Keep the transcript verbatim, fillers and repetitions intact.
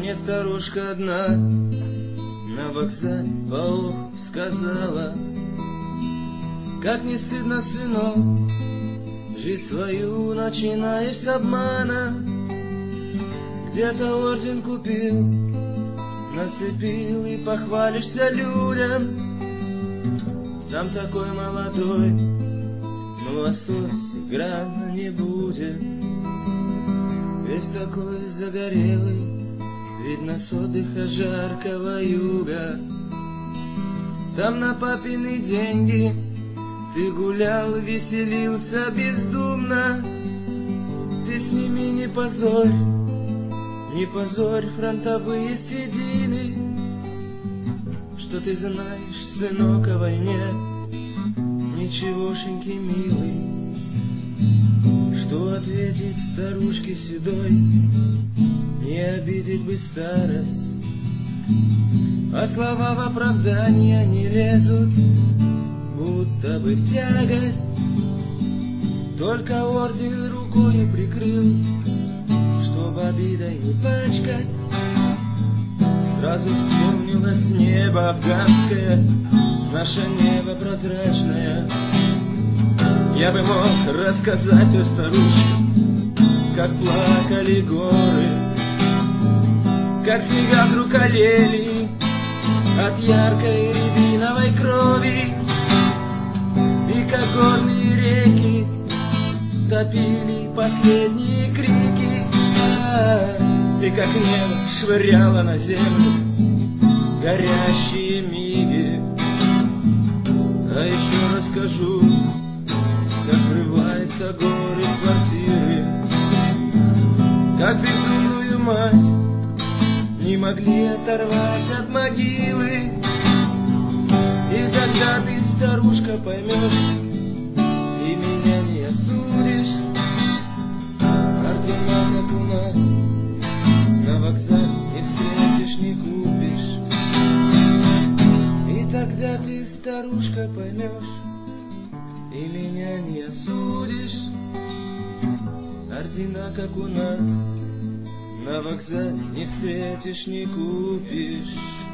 Мне старушка одна на вокзале поох сказала: как не стыдно, сынок, жизнь свою начинаешь с обмана. Где-то орден купил, нацепил и похвалишься людям. Сам такой молодой, ну а совесть грана не будет. Весь такой загорелый, видно с отдыха жаркого юга. Там на папины деньги ты гулял, веселился бездумно. Ты с ними не позорь, не позорь фронтовые седины. Что ты знаешь, сынок, о войне, ничегошеньки, милый. Что ответить старушке седой, не обидеть бы старость. А слова в оправдания не лезут, будто бы в тягость. Только орден рукой прикрыл, чтоб обидой не пачкать. Сразу вспомнилось небо афганское, наше небо прозрачное. Я бы мог рассказать о старушке, как плакали горы, как снега вдруг олели от яркой рябиновой крови, и как горные реки топили последние крики, а, и как небо швыряло на землю горящие миги. А еще расскажу, как врываются горы в квартиры, как безумную мать не могли оторвать от могилы. И тогда ты, старушка, поймешь и меня не осудишь. Ордена, как у нас, на вокзале не встретишь, не купишь. И тогда ты, старушка, поймешь и меня не осудишь. Ордена, как у нас, на вокзале не встретишь, не купишь.